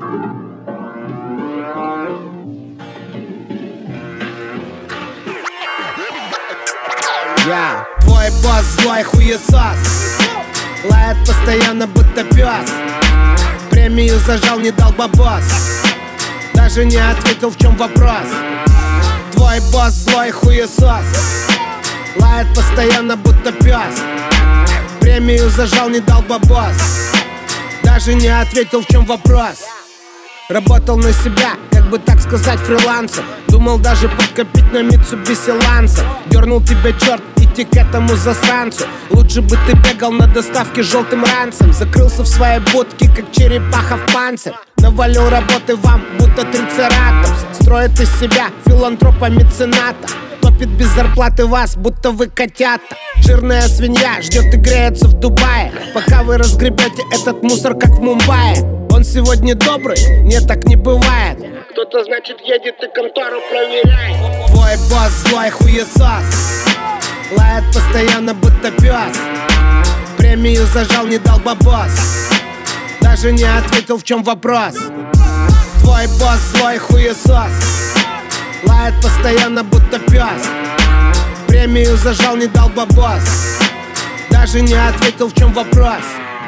Твой босс злой хуесос, лает постоянно, будто пес. Премию зажал, не дал бабос, даже не ответил, в чем вопрос. Твой босс злой хуесос, лает постоянно, будто пес. Премию зажал, не дал бабос, даже не ответил, в чем вопрос. Работал на себя, как бы так сказать, фрилансер. Думал даже подкопить на Mitsubishi Lancer. Дернул тебя черт идти к этому засранцу. Лучше бы ты бегал на доставке желтым ранцем. Закрылся в своей будке, как черепаха в панцирь. Навалил работы вам, будто трицератопс. Строит из себя филантропа-мецената. Топит без зарплаты вас, будто вы котята. Жирная свинья ждет и греется в Дубае, пока вы разгребете этот мусор, как в Мумбаи. Он сегодня добрый? Нет, так не бывает. Кто-то, значит, едет и контору проверяет. Твой босс злой хуесос, лает постоянно, будто пес. Премию зажал, не дал бабос, даже не ответил, в чем вопрос. Твой босс злой хуесос, лает постоянно, будто пес. Премию зажал, не дал бабос, даже не ответил, в чем вопрос.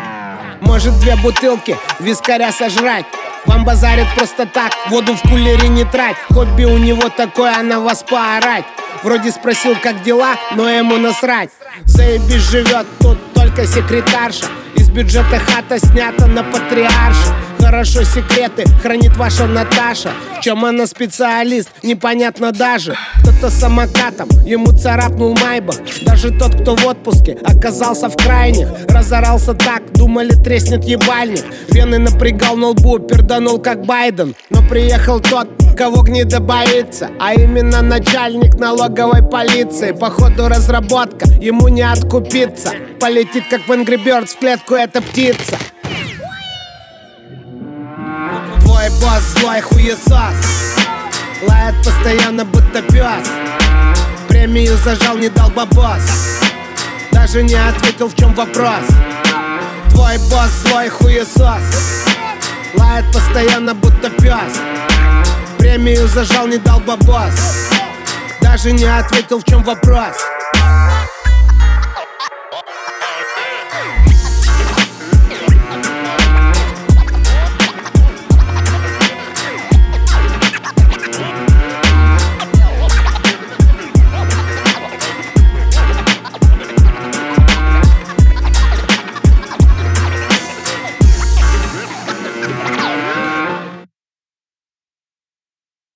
Может 2 бутылки вискаря сожрать. Вам базарит просто так, воду в кулере не трать. Хобби у него такое, а на вас поорать. Вроде спросил, как дела, но ему насрать. Заебись живет тут только секретарша. Из бюджета хата снята на патриарша. Хорошо секреты хранит ваша Наташа. В чем она специалист, непонятно даже. Кто-то самокатом, ему царапнул Майбах. Даже тот, кто в отпуске, оказался в крайних. Разорался так, думали треснет ебальник. Вены напрягал на лбу, перданул как Байден. Но приехал тот, кого гнида боится, а именно начальник налоговой полиции. Походу разработка, ему не откупиться. Полетит как в Angry Birds, в клетку эта птица. Твой босс злой хуесос, лает постоянно, будто пес. Премию зажал, не дал бабос, даже не ответил, в чем вопрос. Твой босс злой хуесос, лает постоянно, будто пес. Премию зажал, не дал бабос, даже не ответил, в чем вопрос.